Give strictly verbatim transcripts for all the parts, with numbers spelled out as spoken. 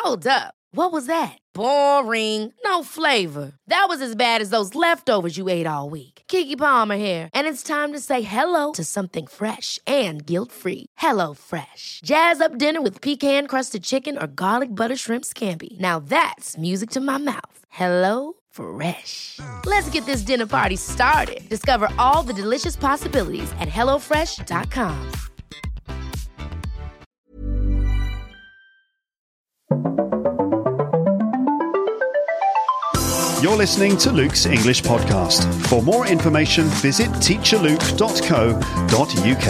Hold up. What was that? Boring. No flavor. That was as bad as those leftovers you ate all week. Keke Palmer here, and it's time to say hello to something fresh and guilt-free. Hello Fresh. Jazz up dinner with pecan-crusted chicken or garlic butter shrimp scampi. Now that's music to my mouth. Hello Fresh. Let's get this dinner party started. Discover all the delicious possibilities at hello fresh dot com. You're listening to Luke's English Podcast. For more information, visit teacher luke dot co dot uk.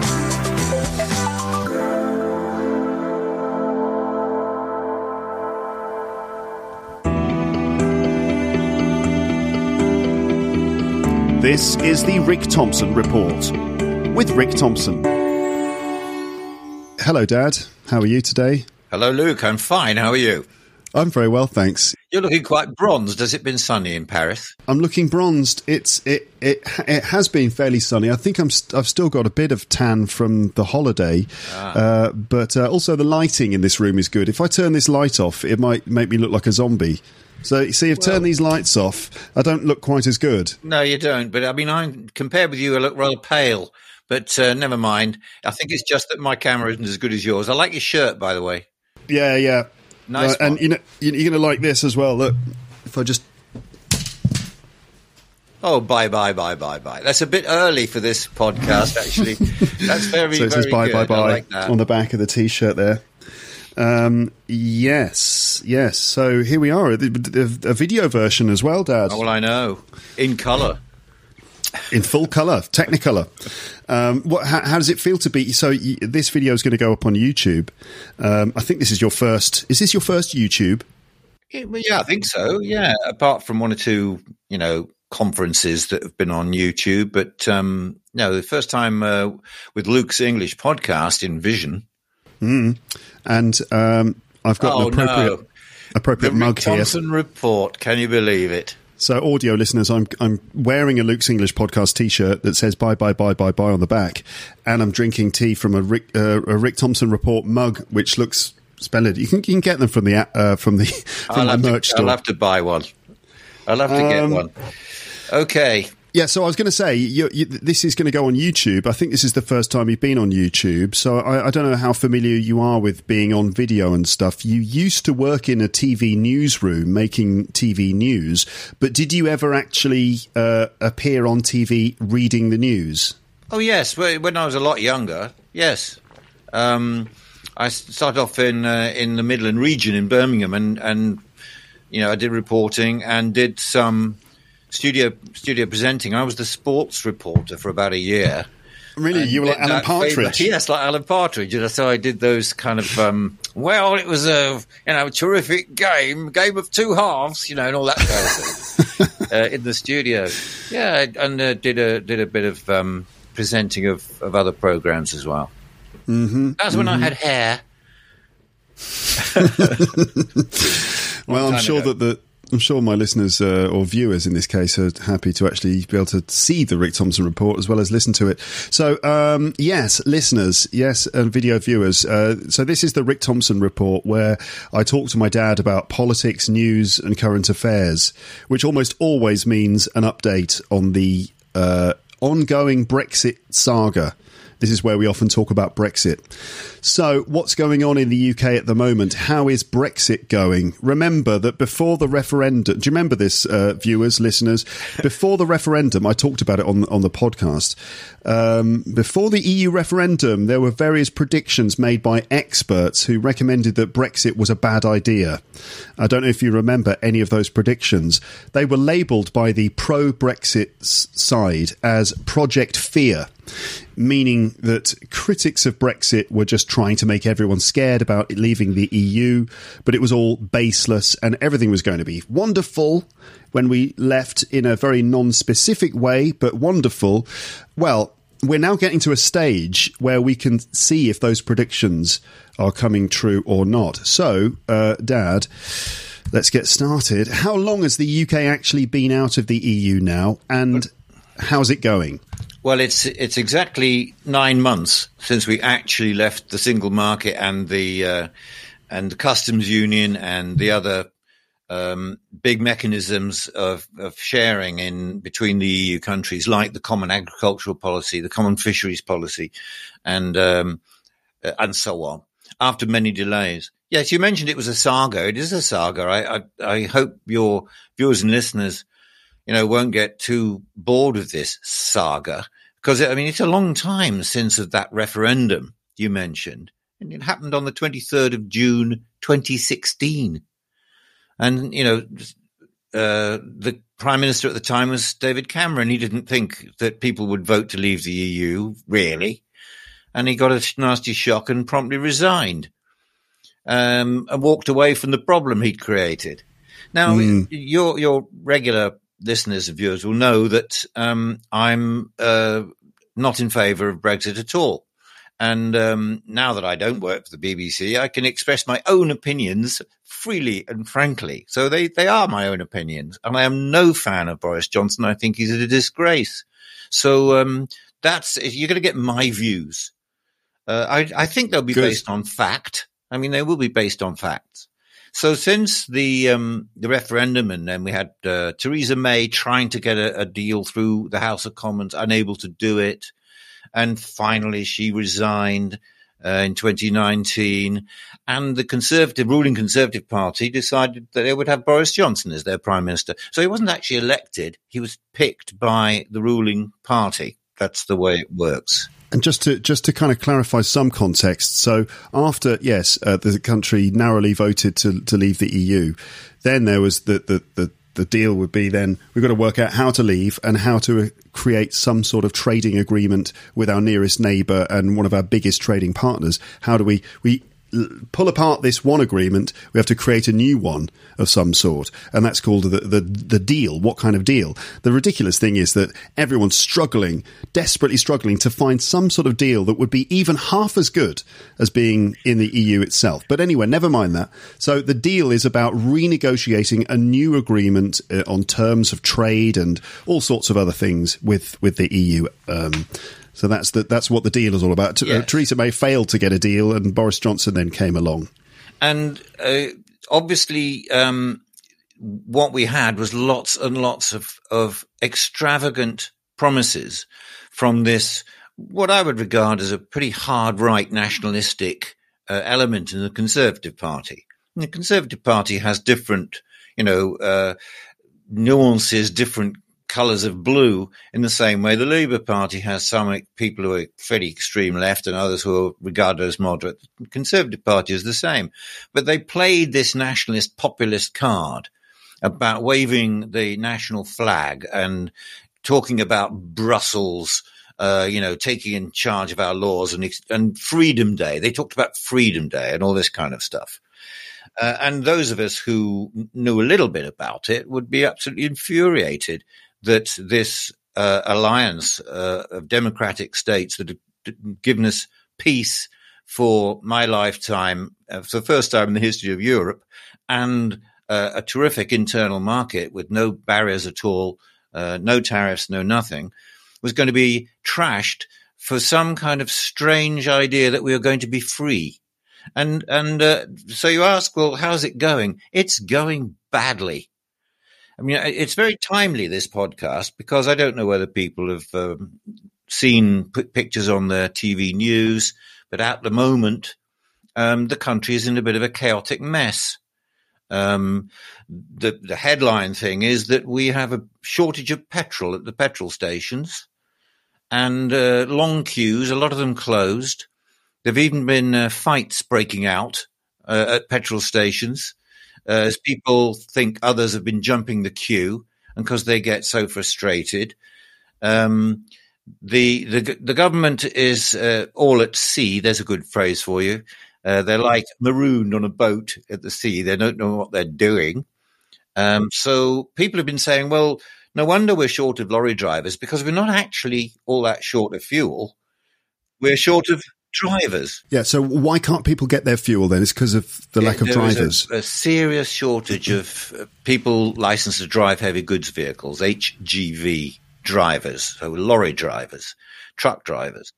This is the Rick Thompson Report with Rick Thompson. Hello, Dad. How are you today? Hello, Luke. I'm fine. How are you? I'm very well, thanks. You're looking quite bronzed. Has it been sunny in Paris? I'm looking bronzed. It's it it it has been fairly sunny. I think I'm st- I've still got a bit of tan from the holiday, ah. uh, but uh, also the lighting in this room is good. If I turn this light off, it might make me look like a zombie. So, you see, if well, turn these lights off, I don't look quite as good. No, you don't. But I mean, I'm compared with you, I look rather pale. But uh, never mind. I think it's just that my camera isn't as good as yours. I like your shirt, by the way. Yeah, yeah. Nice. Uh, and you know, you're going to like this as well. Look, if I just. Oh, bye, bye, bye, bye, bye. That's a bit early for this podcast, actually. That's very, so it says very bye, good. bye, bye, like that. On the back of the T-shirt there. Um, yes, yes. So here we are, a, a video version as well, Dad. Oh, well, I know. In colour. In full colour, Technicolor. Um, what, how, how does it feel to be? So y- this video is going to go up on YouTube. Um, I think this is your first. Is this your first YouTube? Yeah, well, yeah, I think so. Yeah, apart from one or two, you know, conferences that have been on YouTube, but um, no, the first time uh, with Luke's English Podcast in Vision. Mm. And um, I've got oh, an appropriate no. appropriate the mug Rick here. Thompson Report. Can you believe it? So, audio listeners, I'm I'm wearing a Luke's English Podcast T-shirt that says "Bye Bye Bye Bye Bye" on the back, and I'm drinking tea from a Rick uh, a Rick Thompson Report mug, which looks splendid. You can you can get them from the uh, from the from I'll the merch to, store. I'll have to buy one. I'll have to um, get one. Okay. Yeah, so I was going to say, you, you, this is going to go on YouTube. I think this is the first time you've been on YouTube, so I, I don't know how familiar you are with being on video and stuff. You used to work in a T V newsroom making T V news, but did you ever actually uh, appear on T V reading the news? Oh, yes. When I was a lot younger, yes. Um, I started off in uh, in the Midland region in Birmingham, and, and you know, I did reporting and did some... Studio studio presenting. I was the sports reporter for about a year. Really? You were like Alan Partridge? Famous, yes, like Alan Partridge. And so I did those kind of, um, well, it was a you know terrific game, game of two halves, you know, and all that kind of thing uh, in the studio. Yeah, and uh, did a did a bit of um, presenting of, of other programs as well. Mm-hmm. That's when mm-hmm. I had hair. Well, I'm sure ago. that the. I'm sure my listeners uh, or viewers in this case are happy to actually be able to see the Rick Thompson Report as well as listen to it. So, um, yes, listeners, yes, and video viewers. Uh, so this is the Rick Thompson Report, where I talk to my dad about politics, news and current affairs, which almost always means an update on the uh, ongoing Brexit saga. This is where we often talk about Brexit. So, what's going on in the U K at the moment? How is Brexit going? Remember that before the referendum... Do you remember this, uh, viewers, listeners? Before the referendum, I talked about it on, on the podcast. Um, before the E U referendum, there were various predictions made by experts who recommended that Brexit was a bad idea. I don't know if you remember any of those predictions. They were labelled by the pro-Brexit side as Project Fear, meaning that critics of Brexit were just trying to make everyone scared about leaving the E U, but it was all baseless and everything was going to be wonderful when we left in a very non-specific way, but wonderful. Well, we're now getting to a stage where we can see if those predictions are coming true or not. So, uh, Dad, let's get started. How long has the U K actually been out of the E U now, and how's it going? Well, it's it's exactly nine months since we actually left the single market and the uh, and the customs union and the other um, big mechanisms of, of sharing in between the E U countries, like the common agricultural policy, the common fisheries policy, and um, and so on. After many delays, yes, you mentioned it was a saga. It is a saga. I I, I hope your viewers and listeners, you know, won't get too bored of this saga, because I mean it's a long time since of that referendum you mentioned. And it happened on the twenty-third of June, twenty sixteen. And, you know, uh, the Prime Minister at the time was David Cameron. He didn't think that people would vote to leave the E U, really. And he got a nasty shock and promptly resigned um, and walked away from the problem he'd created. Now, mm. your your regular listeners and viewers will know that um, I'm uh, not in favour of Brexit at all. And um, now that I don't work for the B B C, I can express my own opinions freely and frankly. So they, they are my own opinions. And I am no fan of Boris Johnson. I think he's a disgrace. So um, that's you're going to get my views. Uh, I, I think they'll be Good. based on fact. I mean, they will be based on facts. So since the um, the referendum, and then we had uh, Theresa May trying to get a, a deal through the House of Commons, unable to do it. And finally, she resigned uh, in twenty nineteen, and the Conservative, ruling Conservative Party decided that they would have Boris Johnson as their Prime Minister. So he wasn't actually elected. He was picked by the ruling party. That's the way it works. And just to just to kind of clarify some context, so after, yes, uh, the country narrowly voted to, to leave the E U, then there was the, the, the The deal would be then we've got to work out how to leave and how to create some sort of trading agreement with our nearest neighbour and one of our biggest trading partners. How do we we pull apart this one agreement? We have to create a new one of some sort, and that's called the the, the deal. What kind of deal? The ridiculous thing is that everyone's struggling, desperately struggling to find some sort of deal that would be even half as good as being in the E U itself. But anyway, never mind that. So the deal is about renegotiating a new agreement uh, on terms of trade and all sorts of other things with with the E U. Um, So that's the, that's what the deal is all about. Yes. Uh, Theresa May failed to get a deal, and Boris Johnson then came along. And uh, obviously, um, what we had was lots and lots of, of extravagant promises from this, what I would regard as a pretty hard right nationalistic uh, element in the Conservative Party. And the Conservative Party has different, you know, uh, nuances, different colours of blue, in the same way the Labour Party has some people who are fairly extreme left and others who are regarded as moderate. The Conservative Party is the same. But they played this nationalist populist card about waving the national flag and talking about Brussels, uh, you know, taking in charge of our laws and, and Freedom Day. They talked about Freedom Day and all this kind of stuff. Uh, and those of us who knew a little bit about it would be absolutely infuriated that this uh, alliance uh, of democratic states that have given us peace for my lifetime, uh, for the first time in the history of Europe, and uh, a terrific internal market with no barriers at all, uh, no tariffs, no nothing, was going to be trashed for some kind of strange idea that we are going to be free. And and uh, so you ask, well, how's it going? It's going badly. I mean, it's very timely, this podcast, because I don't know whether people have um, seen p- pictures on their T V news, but at the moment, um, the country is in a bit of a chaotic mess. Um, the, the headline thing is that we have a shortage of petrol at the petrol stations and uh, long queues, a lot of them closed. There have even been uh, fights breaking out uh, at petrol stations. Uh, as people think others have been jumping the queue, and because they get so frustrated, um, the the the government is uh, all at sea. There's a good phrase for you. Uh, they're like marooned on a boat at the sea. They don't know what they're doing. Um, so people have been saying, well, no wonder we're short of lorry drivers, because we're not actually all that short of fuel. We're short of drivers. Yeah, so why can't people get their fuel then? It's because of the lack yeah, of there drivers. There is a, a serious shortage of uh, people licensed to drive heavy goods vehicles, H G V drivers, so lorry drivers, truck drivers.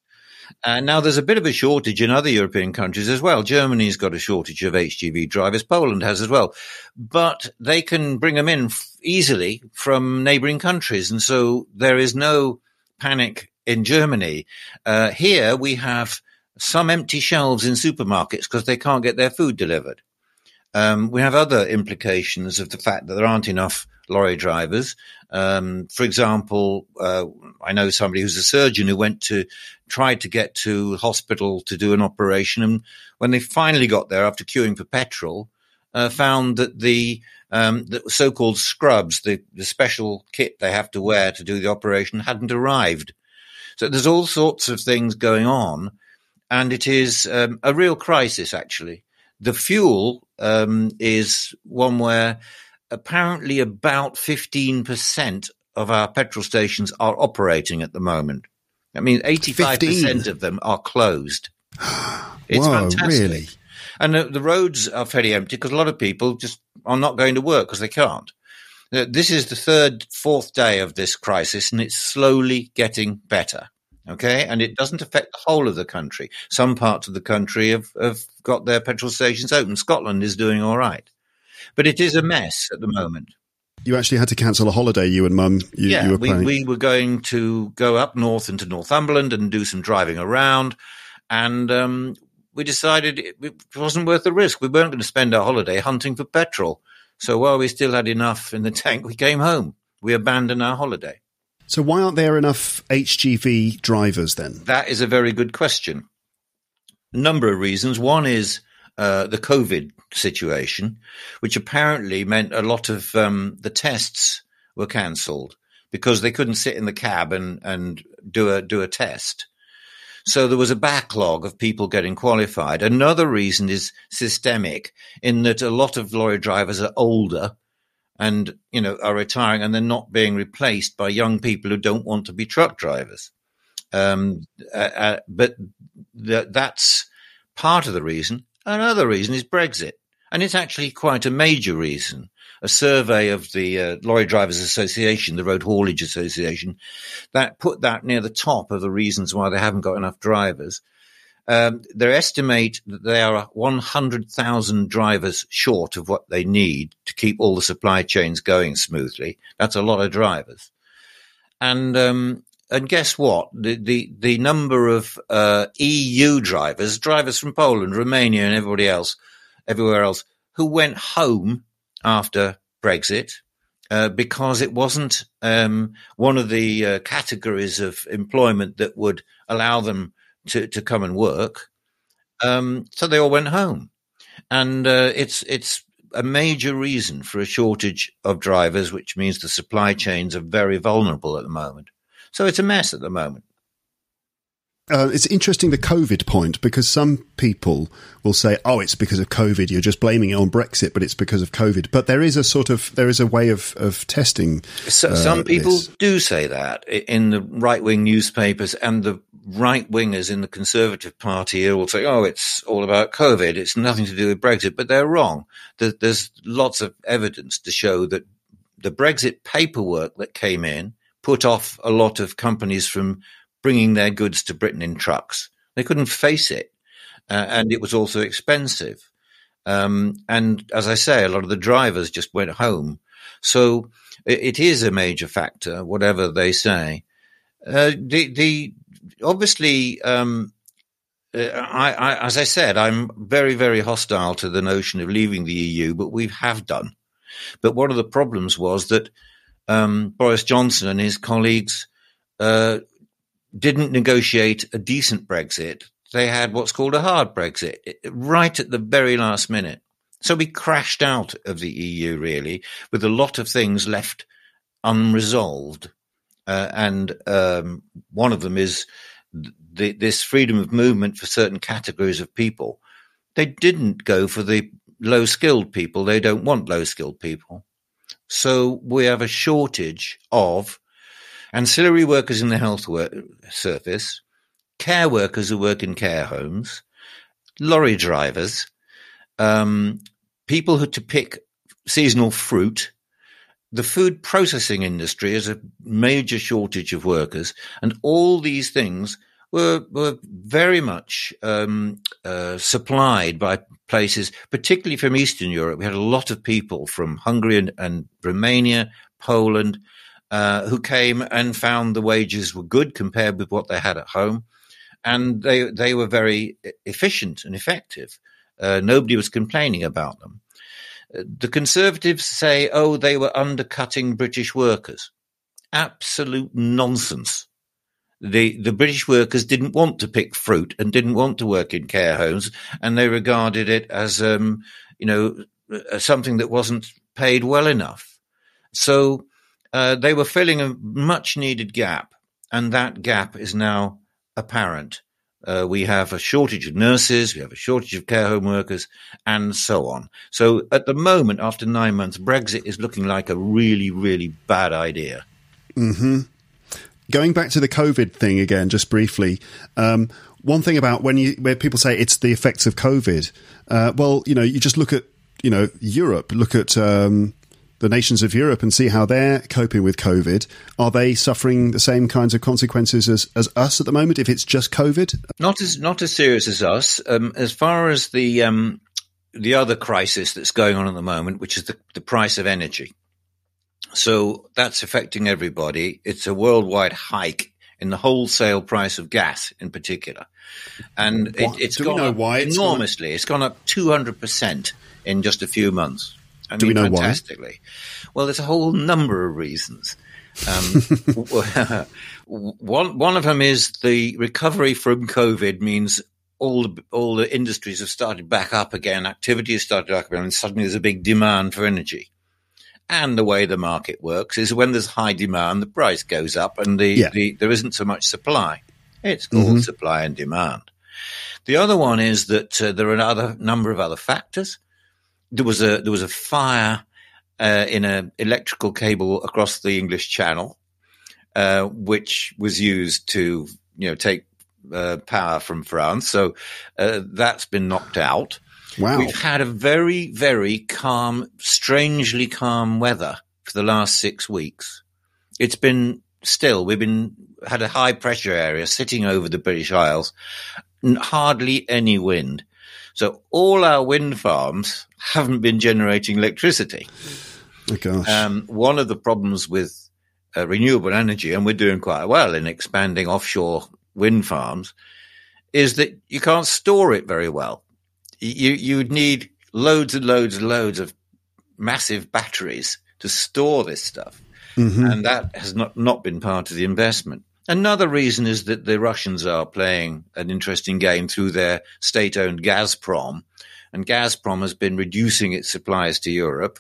And now there's a bit of a shortage in other European countries as well. Germany's got a shortage of H G V drivers. Poland has as well. But they can bring them in f- easily from neighboring countries. And so there is no panic in Germany. Uh, here we have some empty shelves in supermarkets because they can't get their food delivered. Um, we have other implications of the fact that there aren't enough lorry drivers. Um, for example, uh, I know somebody who's a surgeon who went to try to get to hospital to do an operation. And when they finally got there after queuing for petrol, uh, found that the, um, the so-called scrubs, the, the special kit they have to wear to do the operation, hadn't arrived. So there's all sorts of things going on. And it is um, a real crisis, actually. The fuel um, is one where apparently about fifteen percent of our petrol stations are operating at the moment. I mean, eighty-five percent fifteen of them are closed. It's Whoa, fantastic. Really? And the, the roads are fairly empty because a lot of people just are not going to work because they can't. This is the third, fourth day of this crisis, and it's slowly getting better. Okay, and it doesn't affect the whole of the country. Some parts of the country have, have got their petrol stations open. Scotland is doing all right. But it is a mess at the moment. You actually had to cancel a holiday, you and Mum. You, yeah, you were we, we were going to go up north into Northumberland and do some driving around. And um, we decided it, it wasn't worth the risk. We weren't going to spend our holiday hunting for petrol. So while we still had enough in the tank, we came home. We abandoned our holiday. So why aren't there enough H G V drivers then? That is a very good question. A number of reasons. One is uh, the COVID situation, which apparently meant a lot of um, the tests were cancelled because they couldn't sit in the cab and, and do a do a test. So there was a backlog of people getting qualified. Another reason is systemic, in that a lot of lorry drivers are older and, you know, are retiring, and they're not being replaced by young people who don't want to be truck drivers. Um, uh, uh, but th- that's part of the reason. Another reason is Brexit. And it's actually quite a major reason. A survey of the uh, Lorry Drivers Association, the Road Haulage Association, that put that near the top of the reasons why they haven't got enough drivers. Um, they estimate that they are one hundred thousand drivers short of what they need to keep all the supply chains going smoothly. That's a lot of drivers. And um, and guess what? The the, the number of uh, E U drivers, drivers from Poland, Romania, and everybody else, everywhere else, who went home after Brexit uh, because it wasn't um, one of the uh, categories of employment that would allow them to, to come and work. Um, so they all went home. And uh, it's it's a major reason for a shortage of drivers, which means the supply chains are very vulnerable at the moment. So it's a mess at the moment. Uh, it's interesting, the COVID point, because some people will say, oh, it's because of COVID. You're just blaming it on Brexit, but it's because of COVID. But there is a sort of, there is a way of, of testing. So, uh, some people this. do say that in the right-wing newspapers, and the right-wingers in the Conservative Party will say, oh, it's all about COVID. It's nothing to do with Brexit. But they're wrong. There's lots of evidence to show that the Brexit paperwork that came in put off a lot of companies from bringing their goods to Britain in trucks. They couldn't face it. Uh, and it was also expensive. Um, and as I say, a lot of the drivers just went home. So it, it is a major factor, whatever they say. Uh, the, the, obviously, um, I, I, as I said, I'm very, very hostile to the notion of leaving the E U, but we have done. But one of the problems was that um, Boris Johnson and his colleagues uh, didn't negotiate a decent Brexit. They had what's called a hard Brexit right at the very last minute. So we crashed out of the E U, really, with a lot of things left unresolved. Uh, and um, one of them is the, this freedom of movement for certain categories of people. They didn't go for the low-skilled people. They don't want low-skilled people. So we have a shortage of ancillary workers in the health work service, care workers who work in care homes, lorry drivers, um, people who to pick seasonal fruit. The food processing industry has a major shortage of workers, and all these things were were very much um, uh, supplied by places, particularly from Eastern Europe. We had a lot of people from Hungary and, and Romania, Poland, uh, who came and found the wages were good compared with what they had at home, and they they were very efficient and effective. Uh, nobody was complaining about them. Uh, the Conservatives say, oh, they were undercutting British workers. Absolute nonsense. The the British workers didn't want to pick fruit and didn't want to work in care homes, and they regarded it as um, you know something that wasn't paid well enough. So uh, they were filling a much needed gap, and that gap is now apparent. Uh, we have a shortage of nurses, we have a shortage of care home workers, and so on. So at the moment, after nine months, Brexit is looking like a really, really bad idea. Mm-hmm. Going back to the COVID thing again, just briefly, um, one thing about when you where people say it's the effects of COVID, uh, well, you know, you just look at, you know, Europe, look at um, the nations of Europe and see how they're coping with COVID. Are they suffering the same kinds of consequences as, as us at the moment, if it's just COVID? Not as not as serious as us. Um, as far as the um, the other crisis that's going on at the moment, which is the, the price of energy. So that's affecting everybody. It's a worldwide hike in the wholesale price of gas in particular. And it, it's Do gone we know up why it's enormously. gone? It's gone up two hundred percent in just a few months. I Do mean, we know fantastically. Why? Well, there's a whole number of reasons. Um, one, one of them is the recovery from COVID means all the, all the industries have started back up again. Activity has started back up again, and suddenly there's a big demand for energy. And the way the market works is when there's high demand, the price goes up, and the, yeah. the there isn't so much supply. It's called mm-hmm. supply and demand. The other one is that uh, there are another number of other factors. There was a there was a fire uh, in an electrical cable across the English Channel, uh, which was used to you know take uh, power from France. So uh, that's been knocked out. Wow. We've had a very, very calm, strangely calm weather for the last six weeks. It's been still, we've been had a high pressure area sitting over the British Isles, hardly any wind. So all our wind farms haven't been generating electricity. Oh, gosh. Um, one of the problems with uh, renewable energy, and we're doing quite well in expanding offshore wind farms, is that you can't store it very well. You you'd need loads and loads and loads of massive batteries to store this stuff. Mm-hmm. And that has not, not been part of the investment. Another reason is that the Russians are playing an interesting game through their state-owned Gazprom. And Gazprom has been reducing its supplies to Europe.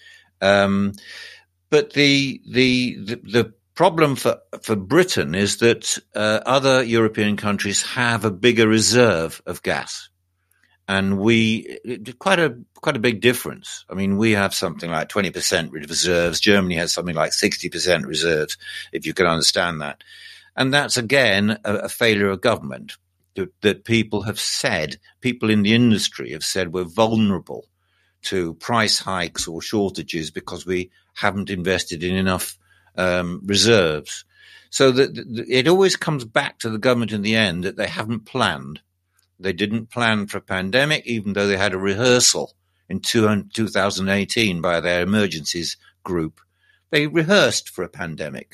Um, but the, the, the, the problem for, for Britain is that uh, other European countries have a bigger reserve of gas. And we, quite a, quite a big difference. I mean, we have something like twenty percent reserves. Germany has something like sixty percent reserves, if you can understand that. And that's, again, a, a failure of government that, that people have said, people in the industry have said we're vulnerable to price hikes or shortages because we haven't invested in enough um, reserves. So that it always comes back to the government in the end that they haven't planned. They didn't plan for a pandemic, even though they had a rehearsal in two thousand eighteen by their emergencies group. They rehearsed for a pandemic.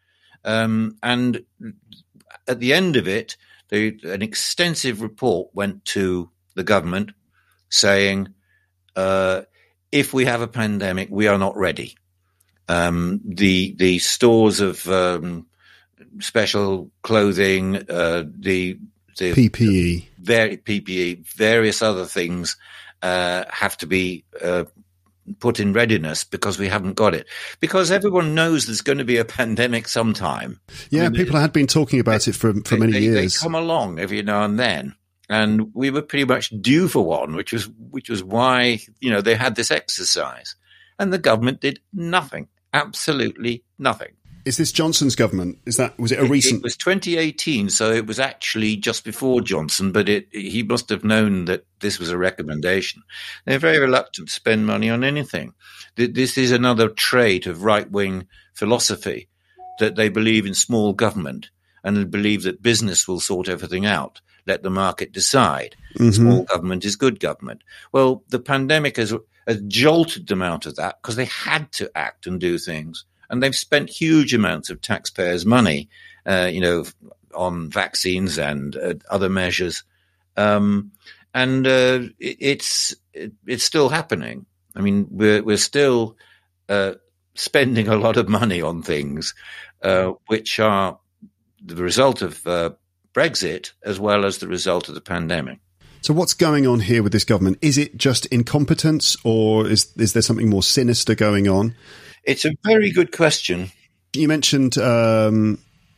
Um, and at the end of it, they, an extensive report went to the government saying, uh, if we have a pandemic, we are not ready. Um, the, the stores of um, special clothing, uh, the The P P E, very P P E, various other things uh, have to be uh, put in readiness because we haven't got it. Because everyone knows there's going to be a pandemic sometime. Yeah, I mean, people they, had been talking about it for for they, many they, years. They come along every now and then, and we were pretty much due for one, which was which was why you know they had this exercise, and the government did nothing, absolutely nothing. Is this Johnson's government? Is that was it a recent? It was twenty eighteen, so it was actually just before Johnson. But it, he must have known that this was a recommendation. They're very reluctant to spend money on anything. This is another trait of right-wing philosophy, that they believe in small government. and believe that business will sort everything out. Let the market decide. Mm-hmm. Small government is good government. Well, the pandemic has, has jolted them out of that because they had to act and do things. And they've spent huge amounts of taxpayers' money, uh, you know, on vaccines and uh, other measures. Um, and uh, it, it's it, it's still happening. I mean, we're, we're still uh, spending a lot of money on things uh, which are the result of uh, Brexit as well as the result of the pandemic. So what's going on here with this government? Is it just incompetence, or is is there something more sinister going on? It's a very good question. You mentioned, um,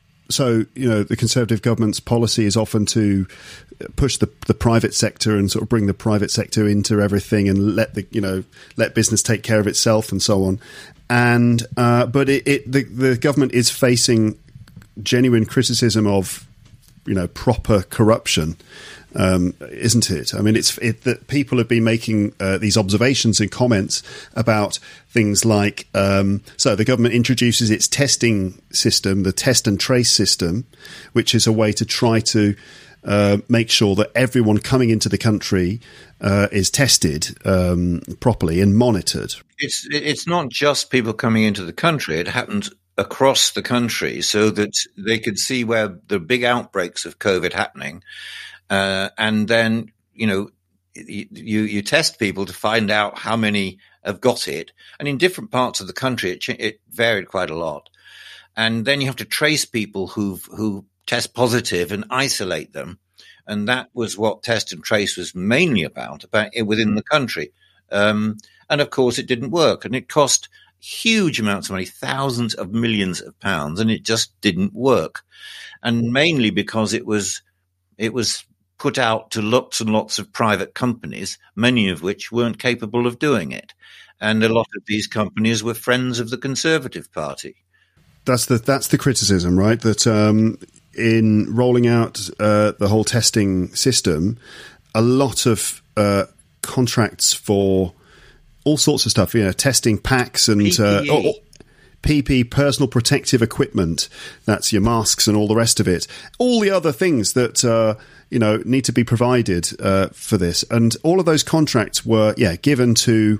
so, you know, the Conservative government's policy is often to push the the private sector and sort of bring the private sector into everything and let the, you know, let business take care of itself and so on. And uh, but it, it the, the government is facing genuine criticism of, you know, proper corruption, um, isn't it? I mean, it's it, that people have been making uh, these observations and comments about things like, um, so the government introduces its testing system, the test and trace system, which is a way to try to uh, make sure that everyone coming into the country uh, is tested um, properly and monitored. It's it's not just people coming into the country. It happens across the country so that they could see where the big outbreaks of COVID happening. Uh, and then, you know, you, you test people to find out how many have got it. And in different parts of the country, it, it varied quite a lot. And then you have to trace people who've, who test positive and isolate them. And that was what Test and Trace was mainly about, about within the country. Um, and of course it didn't work, and it cost huge amounts of money, thousands of millions of pounds, and it just didn't work. And mainly because it was it was put out to lots and lots of private companies, many of which weren't capable of doing it. And a lot of these companies were friends of the Conservative Party. That's the that's the criticism, right? That um, in rolling out uh, the whole testing system, a lot of uh, contracts for all sorts of stuff, you know, testing packs and P P E. Uh, oh, P P E, personal protective equipment. That's your masks and all the rest of it. All the other things that, uh, you know, need to be provided uh, for this. And all of those contracts were, yeah, given to...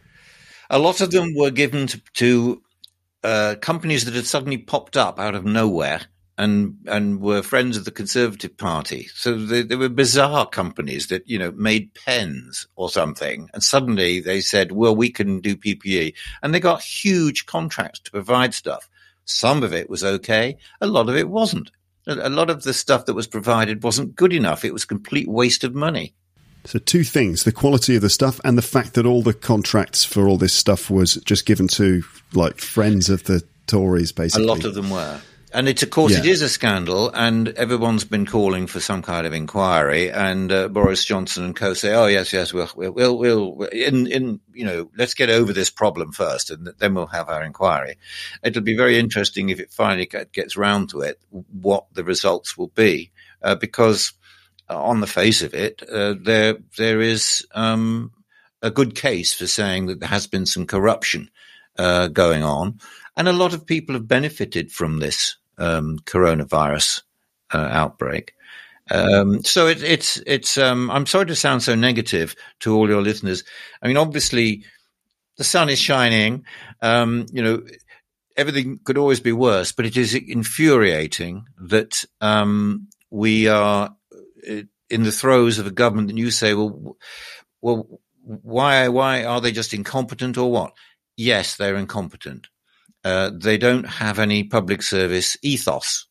A lot of them were given to, to uh, companies that had suddenly popped up out of nowhere and and were friends of the Conservative Party. So they, they were bizarre companies that, you know, made pens or something. And suddenly they said, well, we can do P P E. And they got huge contracts to provide stuff. Some of it was okay. A lot of it wasn't. A lot of the stuff that was provided wasn't good enough. It was a complete waste of money. So two things, the quality of the stuff and the fact that all the contracts for all this stuff was just given to, like, friends of the Tories, basically. A lot of them were. And it's, of course, yeah. It is a scandal, and everyone's been calling for some kind of inquiry. And uh, Boris Johnson and co say, "Oh yes, yes, we'll, we'll, we'll, we'll in, in, you know, let's get over this problem first, and then we'll have our inquiry." It'll be very interesting if it finally gets round to it, what the results will be, uh, because uh, on the face of it, uh, there there is um, a good case for saying that there has been some corruption uh, going on, and a lot of people have benefited from this. Um, coronavirus uh, outbreak. Um, so it, it's, it's, um, I'm sorry to sound so negative to all your listeners. I mean, obviously the sun is shining. Um, you know, everything could always be worse, but it is infuriating that, um, we are in the throes of a government and you say, well, well, why, why are they just incompetent or what? Yes, they're incompetent. Uh, they don't have any public service ethos.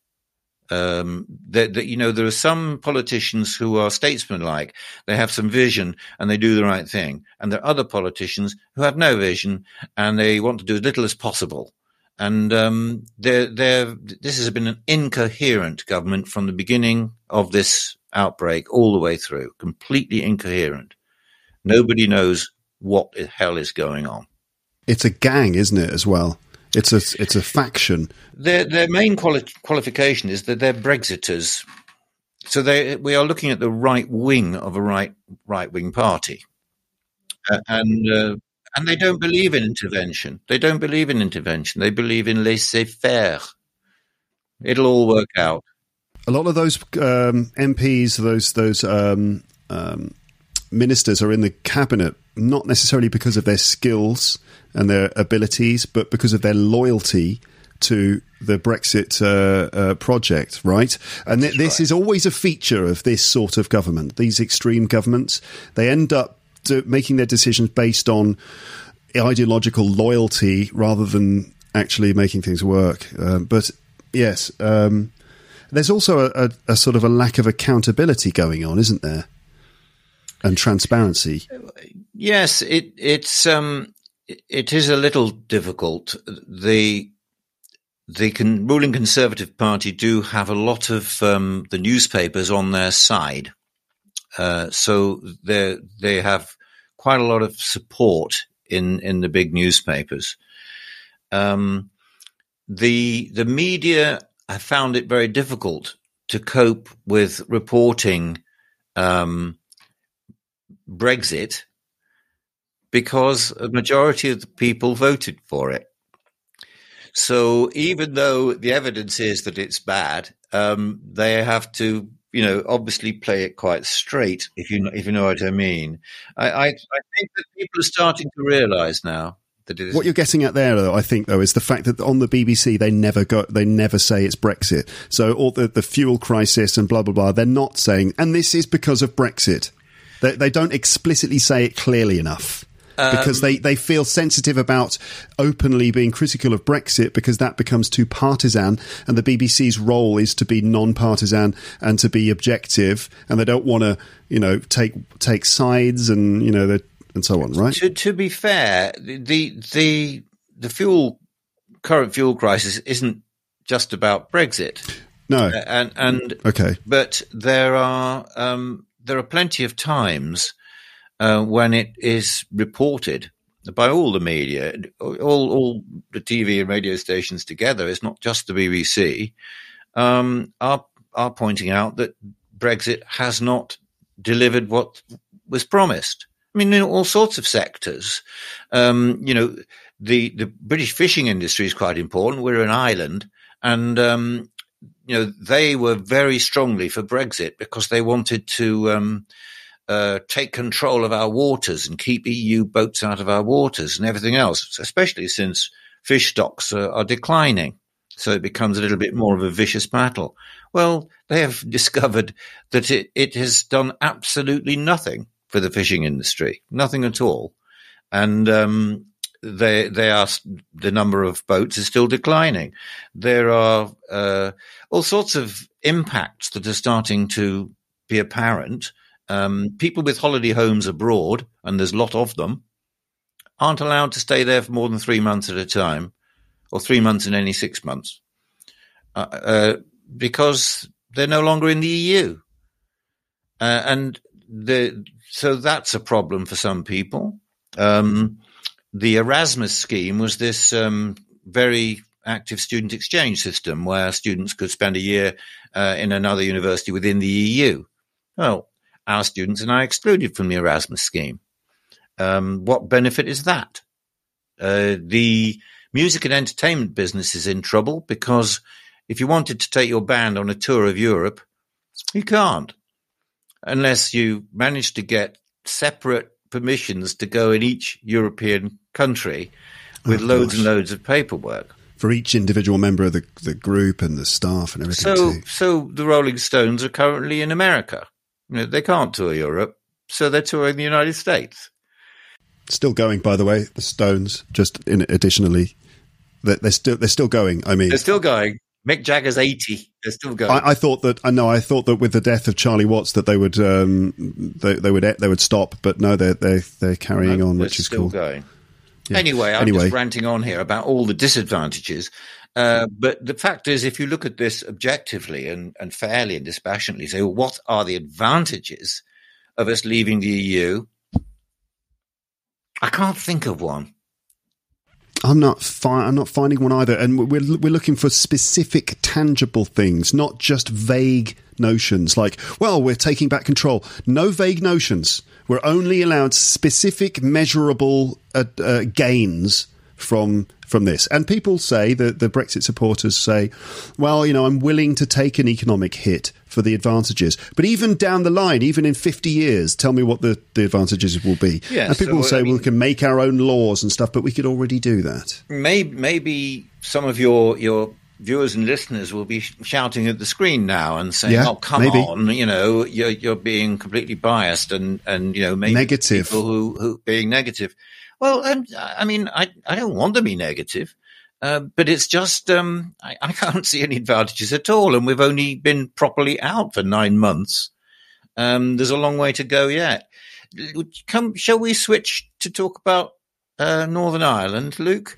Um, that, that, you know, there are some politicians who are statesman-like. They have some vision and they do the right thing. And there are other politicians who have no vision and they want to do as little as possible. And um, they're, they're, this has been an incoherent government from the beginning of this outbreak all the way through. Completely incoherent. Nobody knows what the hell is going on. It's a gang, isn't it, as well? It's a it's a faction. Their their main quali- qualification is that they're Brexiters. So they we are looking at the right wing of a right right wing party, uh, and uh, and they don't believe in intervention. They don't believe in intervention. They believe in laissez faire. It'll all work out. a lot of those um, M Ps, those those um, um, ministers are in the cabinet not necessarily because of their skills and their abilities, but because of their loyalty to the Brexit uh, uh, project, right? And th- this right. is always a feature of this sort of government. These extreme governments, they end up do- making their decisions based on ideological loyalty rather than actually making things work. Um, but yes, um, there's also a, a, a sort of a lack of accountability going on, isn't there? And transparency. Yes, it, it's um, it is a little difficult. The the con- ruling Conservative Party do have a lot of um, the newspapers on their side, uh, so they they have quite a lot of support in, in the big newspapers. Um, the the media have found it very difficult to cope with reporting Um, Brexit because a majority of the people voted for it. So even though the evidence is that it's bad, um, they have to, you know, obviously play it quite straight, if you if you know what I mean. I, I, I think that people are starting to realise now that it is. What you're getting at there, though, I think, though, is the fact that on the B B C they never go, they never say it's Brexit. So all the, the fuel crisis and blah blah blah, they're not saying, and this is because of Brexit. They, they don't explicitly say it clearly enough because um, they, they feel sensitive about openly being critical of Brexit because that becomes too partisan, and the B B C's role is to be non-partisan and to be objective, and they don't want to, you know, take take sides and, you know, and so on, right? To, to be fair, the the the fuel current fuel crisis isn't just about Brexit. No, uh, and and okay, but there are. Um, There are plenty of times uh, when it is reported by all the media, all, all the T V and radio stations together. It's not just the B B C. Um, are are pointing out that Brexit has not delivered what was promised. I mean, in all sorts of sectors. Um, you know, the the British fishing industry is quite important. We're an island, and um, you know, they were very strongly for Brexit because they wanted to um, uh, take control of our waters and keep E U boats out of our waters and everything else, especially since fish stocks are, are declining. So it becomes a little bit more of a vicious battle. Well, they have discovered that it, it has done absolutely nothing for the fishing industry, nothing at all. And um They, they are, the number of boats is still declining. There are uh, all sorts of impacts that are starting to be apparent. Um, people with holiday homes abroad, and there's a lot of them, aren't allowed to stay there for more than three months at a time, or three months in any six months, uh, uh, because they're no longer in the E U. Uh, and the, so that's a problem for some people. Um, The Erasmus scheme was this um, very active student exchange system where students could spend a year uh, in another university within the E U. Well, our students are now excluded from the Erasmus scheme. Um, what benefit is that? Uh, the music and entertainment business is in trouble because if you wanted to take your band on a tour of Europe, you can't unless you manage to get separate permissions to go in each European country with oh, loads gosh. and loads of paperwork. For each individual member of the, the group and the staff and everything so, too. So the Rolling Stones are currently in America. You know, they can't tour Europe, so they're touring the United States. Still going, by the way, the Stones, just in additionally. They're, they're, still, they're still going, I mean. They're still going. Mick Jagger's eighty. They're still going. I, I thought that I know. I thought that with the death of Charlie Watts, that they would um, they, they would they would stop. But no, they're they're, they're carrying no, on, which is still cool. Going. Yeah. Anyway, I'm anyway. just ranting on here about all the disadvantages. Uh, but the fact is, if you look at this objectively and, and fairly and dispassionately, say, well, what are the advantages of us leaving the E U? I can't think of one. I'm not. Fi- I'm not finding one either, and we're we're looking for specific, tangible things, not just vague notions. Like, well, we're taking back control. No vague notions. We're only allowed specific, measurable uh, uh, gains from from this. And people say, that the Brexit supporters say, well, you know, I'm willing to take an economic hit for the advantages. But even down the line, even in fifty years, tell me what the, the advantages will be. Yeah, and people so, will say, I mean, well, we can make our own laws and stuff, but we could already do that. Maybe, maybe some of your your viewers and listeners will be sh- shouting at the screen now and saying, yeah, "Oh, come maybe. on, you know, you're you're being completely biased and and you know, maybe Negative. people who who being negative." Well, um, I mean, I I don't want to be negative. Uh, but it's just, um, I, I can't see any advantages at all. And we've only been properly out for nine months. Um, there's a long way to go yet. Come, shall we switch to talk about uh, Northern Ireland, Luke?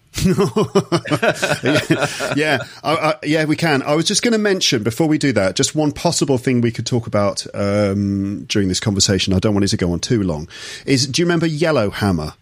yeah, I, I, yeah, we can. I was just going to mention, before we do that, just one possible thing we could talk about um, during this conversation. I don't want it to go on too long. Is, do you remember Yellowhammer?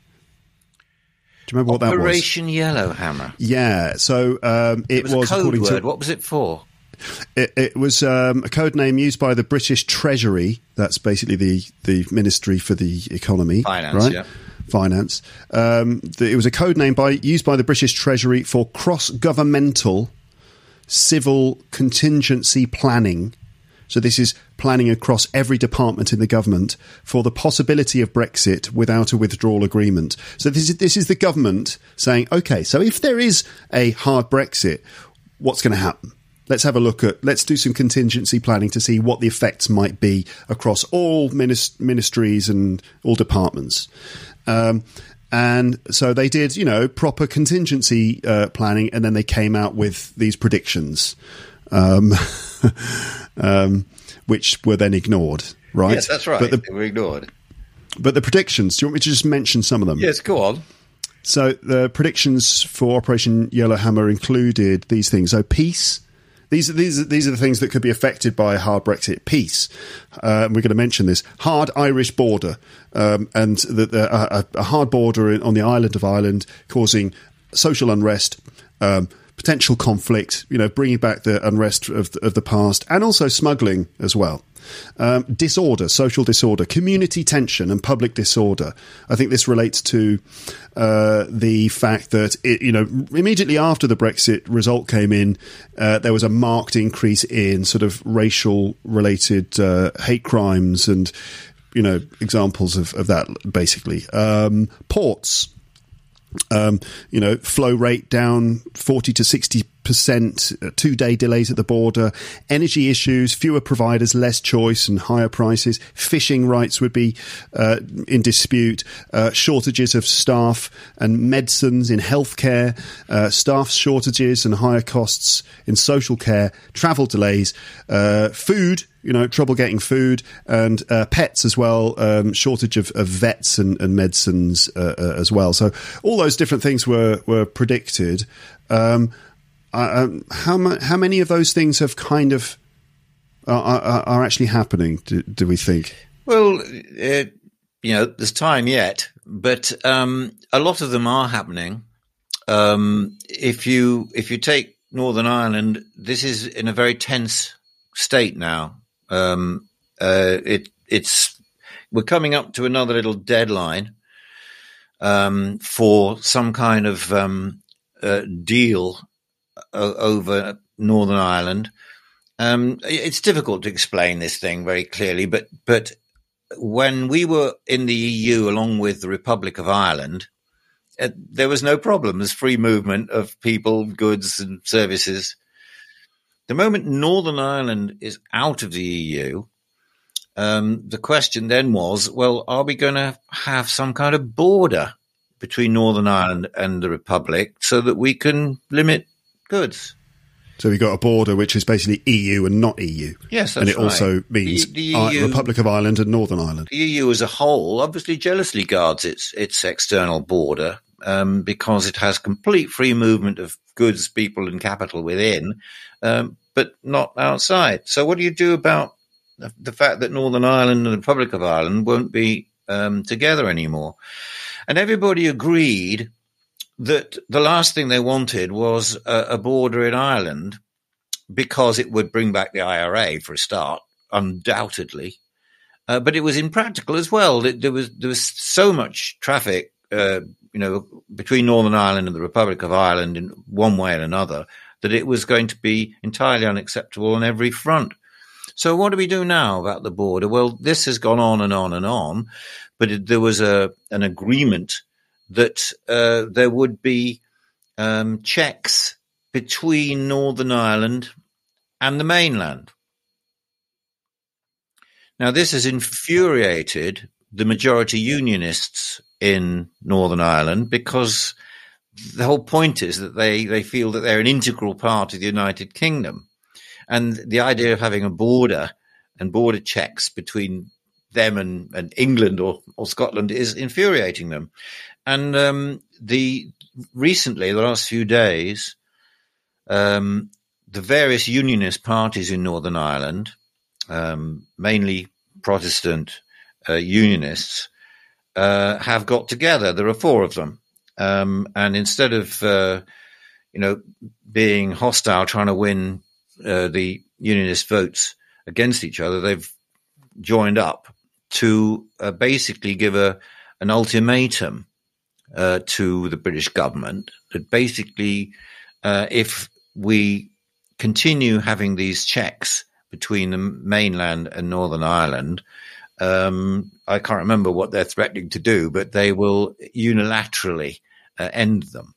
Do you remember what that was? Operation Yellowhammer. Yeah, so um, it, it was, was a code according word. to What was it for? It, it was um, a code name used by the British Treasury. That's basically the, the Ministry for the Economy, Finance, right? Yeah. Finance. Um, the, it was a code name by used by the British Treasury for cross-governmental civil contingency planning. So this is planning across every department in the government for the possibility of Brexit without a withdrawal agreement. So this is, this is the government saying, OK, so if there is a hard Brexit, what's going to happen? Let's have a look at, let's do some contingency planning to see what the effects might be across all minis- ministries and all departments. Um, and so they did, you know, proper contingency uh, planning, and then they came out with these predictions. Um, um, which were then ignored, right? Yes, that's right. But the, they were ignored. But the predictions, do you want me to just mention some of them? Yes, go on. So the predictions for Operation Yellowhammer included these things. So peace. These are, these are, these are the things that could be affected by a hard Brexit. Peace. Uh, and we're going to mention this. Hard Irish border. Um, and the, the, a, a hard border in, on the island of Ireland causing social unrest, um, potential conflict, you know, bringing back the unrest of the, of the past, and also smuggling as well. Um, disorder, social disorder, community tension and public disorder. I think this relates to uh, the fact that, it, you know, immediately after the Brexit result came in, uh, there was a marked increase in sort of racial-related uh, hate crimes and, you know, examples of, of that, basically. Um, ports. Um, you know, flow rate down forty to sixty percent, uh, two-day delays at the border, energy issues, fewer providers, less choice and higher prices, fishing rights would be uh, in dispute, uh, shortages of staff and medicines in healthcare, uh, staff shortages and higher costs in social care, travel delays, uh, food, you know, trouble getting food, and uh, pets as well, um, shortage of, of vets and, and medicines uh, uh, as well. So all those different things were, were predicted. Um, uh, um, how, ma- how many of those things have kind of are, are, are actually happening, do, do we think? Well, uh, you know, there's time yet, but um, a lot of them are happening. Um, if you if you take Northern Ireland, this is in a very tense state now. Um, uh, it, it's, we're coming up to another little deadline, um, for some kind of, um, uh, deal o- over Northern Ireland. Um, it's difficult to explain this thing very clearly, but, but when we were in the E U along with the Republic of Ireland, uh, there was no problem. There's free movement of people, goods and services. The moment Northern Ireland is out of the E U, um, the question then was, well, are we going to have some kind of border between Northern Ireland and the Republic so that we can limit goods? So we've got a border which is basically E U and not E U. Yes, that's And it right. also means the, the E U, Republic of Ireland and Northern Ireland. The E U as a whole obviously jealously guards its its external border, um, because it has complete free movement of goods, people and capital within, um, but not outside. So what do you do about the, the fact that Northern Ireland and the Republic of Ireland won't be um, together anymore? And everybody agreed that the last thing they wanted was a, a border in Ireland, because it would bring back the I R A for a start, undoubtedly. Uh, but it was impractical as well. There was there was so much traffic uh, you know, between Northern Ireland and the Republic of Ireland in one way or another, that it was going to be entirely unacceptable on every front. So what do we do now about the border? Well, this has gone on and on and on, but it, there was a an agreement that uh, there would be um, checks between Northern Ireland and the mainland. Now, this has infuriated the majority unionists in Northern Ireland, because the whole point is that they, they feel that they're an integral part of the United Kingdom. And the idea of having a border and border checks between them and, and England or, or Scotland is infuriating them. And um, the recently, the last few days, um, the various unionist parties in Northern Ireland, um, mainly Protestant uh, unionists, uh, have got together. There are four of them. Um, and instead of, uh, you know, being hostile, trying to win uh, the unionist votes against each other, they've joined up to uh, basically give a an ultimatum uh, to the British government that basically, uh, if we continue having these checks between the mainland and Northern Ireland, um, I can't remember what they're threatening to do, but they will unilaterally uh, end them.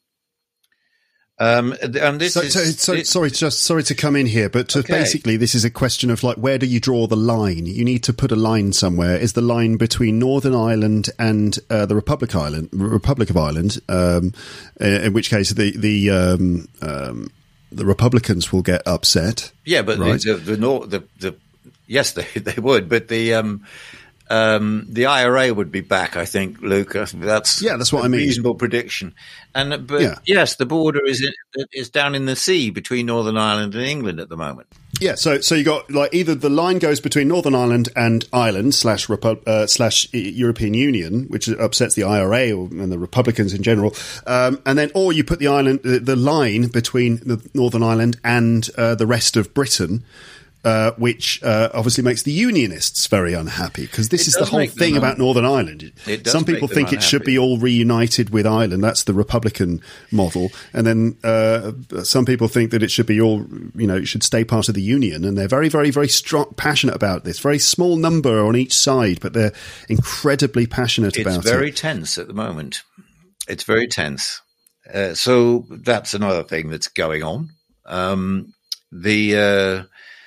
Um, and this so, is, so, so it, sorry, just sorry to come in here, but to okay. basically, this is a question of like, where do you draw the line? You need to put a line somewhere. Is the line between Northern Ireland and uh, the Republic Ireland, Republic of Ireland? Um, in which case, the the um, um, the Republicans will get upset. Yeah, but right? the, the, the, the, the yes, they they would, but the. Um, Um, the I R A would be back, I think, Luke. That's yeah, that's what a I mean. Reasonable prediction. And but yeah. yes, the border is is down in the sea between Northern Ireland and England at the moment. Yeah, so so you got like either the line goes between Northern Ireland and Ireland slash Repu- uh, slash European Union, which upsets the I R A or, and the Republicans in general, um, and then or you put the island the, the line between the Northern Ireland and uh, the rest of Britain. Uh, which uh, obviously makes the unionists very unhappy, because this it is the whole thing about Northern Ireland. Some people think it unhappy. should be all reunited with Ireland. That's the Republican model. And then uh, some people think that it should be all, you know, it should stay part of the Union. And they're very, very, very strong, passionate about this. Very small number on each side, but they're incredibly passionate it's about it. It's very tense at the moment. It's very tense. Uh, so that's another thing that's going on. Um, the... Uh,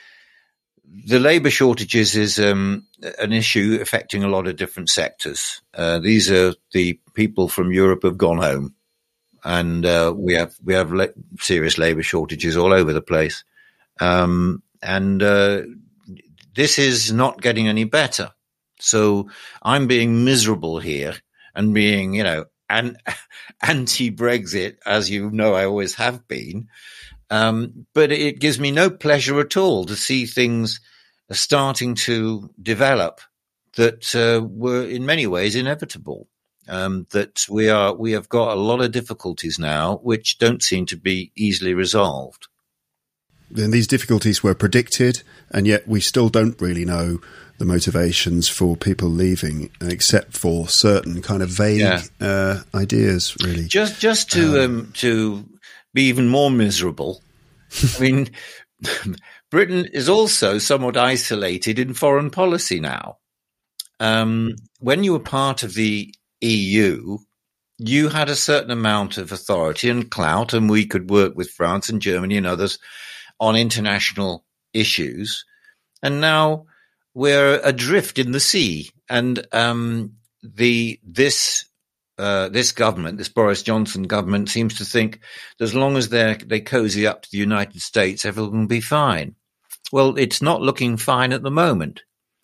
The labour shortages is um, an issue affecting a lot of different sectors. Uh, these are the people from Europe have gone home, and uh, we have we have le- serious labour shortages all over the place. Um, and uh, this is not getting any better. So I'm being miserable here and being, you know, an- anti-Brexit, as you know I always have been. Um, but it gives me no pleasure at all to see things starting to develop that uh, were in many ways inevitable. Um, that we are, we have got a lot of difficulties now, which don't seem to be easily resolved. And these difficulties were predicted, and yet we still don't really know the motivations for people leaving, except for certain kind of vague yeah. uh, ideas, really. Just, just to um, um, to. be even more miserable. I mean, Britain is also somewhat isolated in foreign policy now. Um, when you were part of the E U, you had a certain amount of authority and clout, and we could work with France and Germany and others on international issues. And now we're adrift in the sea, and um, the this. Uh, this government, this Boris Johnson government, seems to think that as long as they they cozy up to the United States, everything will be fine. Well, it's not looking fine at the moment.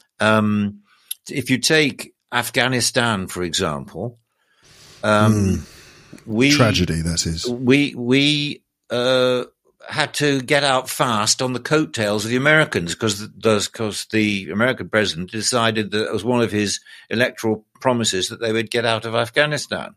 Um, if you take Afghanistan, for example, um, mm. we tragedy that is. We we uh, had to get out fast on the coattails of the Americans because because the American president decided that it was one of his electoral promises that they would get out of Afghanistan.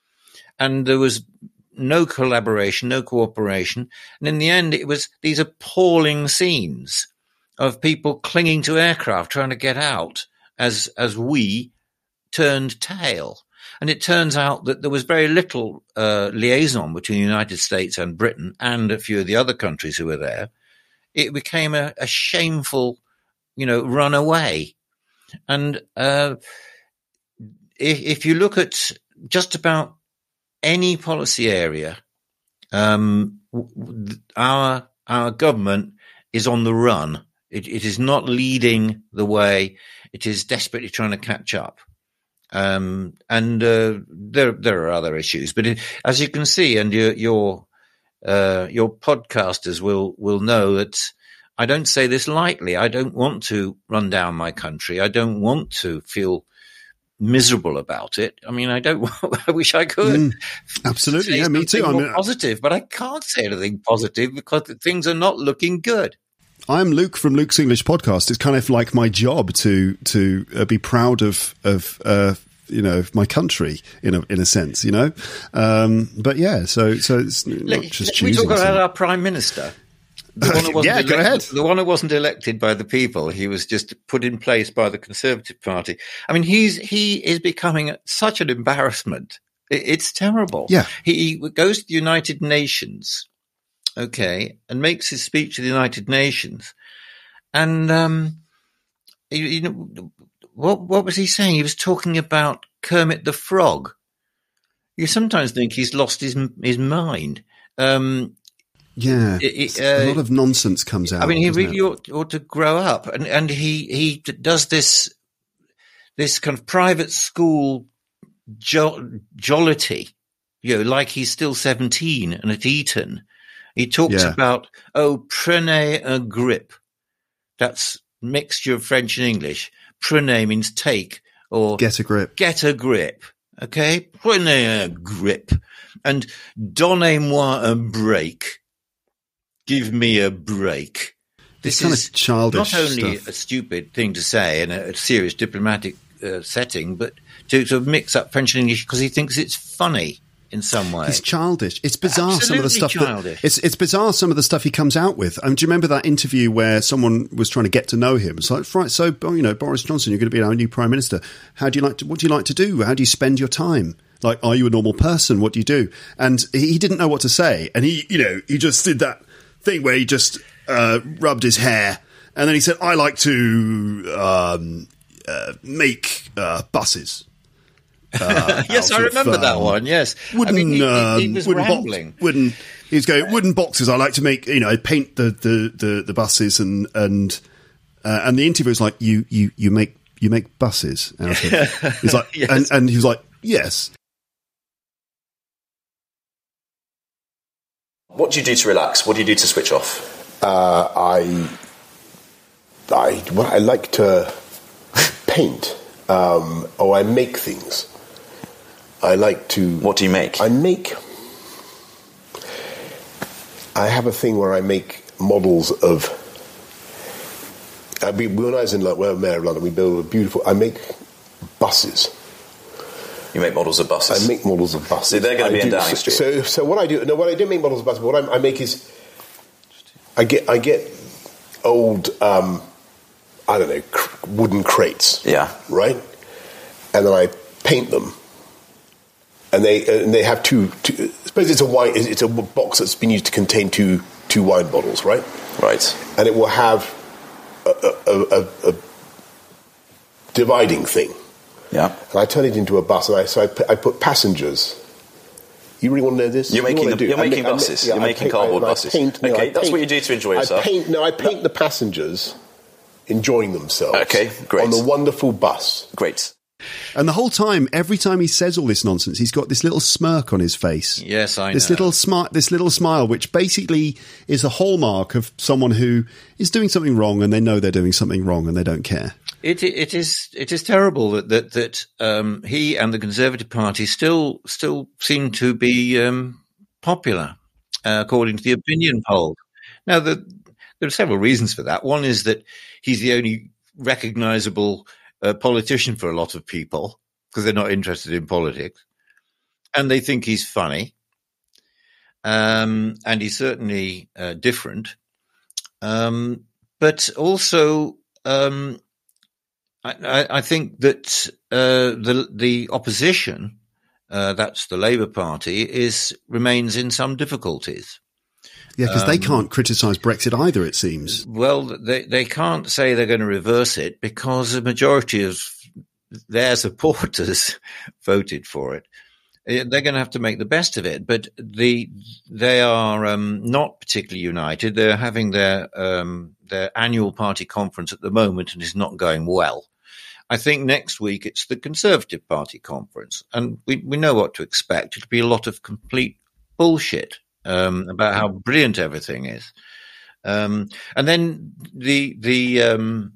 And there was no collaboration, no cooperation. And in the end, it was these appalling scenes of people clinging to aircraft, trying to get out as, as we turned tail. And it turns out that there was very little uh, liaison between the United States and Britain and a few of the other countries who were there. It became a, a shameful, you know, runaway. And uh, if, if you look at just about any policy area, um, our our government is on the run. It, it is not leading the way. It is desperately trying to catch up. Um, and uh, there there are other issues, but it, as you can see, and your your uh, your podcasters will will know that I don't say this lightly. I don't want to run down my country. I don't want to feel miserable about it. I mean, I don't. I wish I could. Mm, absolutely, yeah, me too. I mean, positive, but I can't say anything positive because things are not looking good. I'm Luke from Luke's English Podcast. It's kind of like my job to to uh, be proud of of uh, you know my country in a in a sense, you know. Um, but yeah, so so it's not Let, just let choosing. we talk about something. our Prime Minister. The one who wasn't yeah, elected, go ahead. The one who wasn't elected by the people. He was just put in place by the Conservative Party. I mean, he's he is becoming such an embarrassment. It, it's terrible. Yeah, he, he goes to the United Nations. Okay, and makes his speech to the United Nations, and um, you, you know what? What was he saying? He was talking about Kermit the Frog. You sometimes think he's lost his his mind. Um, yeah, it, it, uh, a uh, lot of nonsense comes out. I mean, he really it? ought, ought to grow up, and and he he does this this kind of private school jo- jollity, you know, like he's still seventeen and at Eton. He talks Yeah. about, oh, prenez un grip. That's mixture of French and English. Prenez means take or Get a grip. get a grip. Okay? Prenez un grip. And donnez-moi un break. Give me a break. This This kind is of childish not only stuff. a stupid thing to say in a, a serious diplomatic uh, setting, but to, to mix up French and English because he thinks it's funny in some way. It's childish. It's bizarre. Absolutely some of the stuff childish. that it's it's bizarre. Some of the stuff he comes out with. Um, do you remember that interview where someone was trying to get to know him? It's like, right, so you know, Boris Johnson, you're going to be our new prime minister. How do you like to? What do you like to do? How do you spend your time? Like, are you a normal person? What do you do? And he, he didn't know what to say, and he, you know, he just did that thing where he just uh, rubbed his hair, and then he said, "I like to um, uh, make uh, buses." Uh, yes, I out of, remember that um, one. Yes, Wooden, I mean, he, he, he um, was wooden, rambling. box, wooden. He's going wooden boxes. I like to make, you know, paint the the, the, the buses and and uh, and the interviewer's like, you you you make you make buses out of. He's like, Yes. and and he was like, yes. What do you do to relax? What do you do to switch off? Uh, I, I, well, I like to paint, um, or I make things. I like to. What do you make? I make. I have a thing where I make models of. I mean, when I was in London, well, Mayor of London, we build a beautiful. I make buses. You make models of buses. I make models of buses. So they're going to be I in do- Downing so, Street. So, so what I do? No, what I don't make models of buses. But what I, I make is, I get, I get old, um, I don't know, cr- wooden crates. Yeah. Right. And then I paint them. And they and they have two. two I suppose it's a wine. It's a box that's been used to contain two two wine bottles, right? Right. And it will have a, a, a, a dividing thing. Yeah. And I turn it into a bus, and I so I put, I put passengers. You really want to know this? You're You know making what I the- do? you're I making ma- I ma- buses. yeah, You're I making paint- cardboard I- I buses. paint- no, Okay, I that's paint- what you do to enjoy yourself. I paint, no, I paint the passengers enjoying themselves. Okay, great. On the wonderful bus. Great. And the whole time, every time he says all this nonsense, he's got this little smirk on his face. Yes, I This know. little smile, this little smile, which basically is the hallmark of someone who is doing something wrong, and they know they're doing something wrong, and they don't care. It it is it is terrible that that that um, he and the Conservative Party still still seem to be um, popular, uh, according to the opinion poll. Now, the, there are several reasons for that. One is that he's the only recognisable uh, politician for a lot of people because they're not interested in politics, and they think he's funny, um, and he's certainly uh, different, um, but also. Um, I, I, I think that uh, the the opposition, uh, that's the Labour Party, is remains in some difficulties. Yeah, because um, they can't criticise Brexit either, it seems. Well, they they can't say they're going to reverse it because the majority of their supporters voted for it. They're going to have to make the best of it, but the they are um, not particularly united. They're having their um, their annual party conference at the moment, and it's not going well. I think next week it's the Conservative Party conference, and we we know what to expect. It'll be a lot of complete bullshit um, about how brilliant everything is, um, and then the the. Um,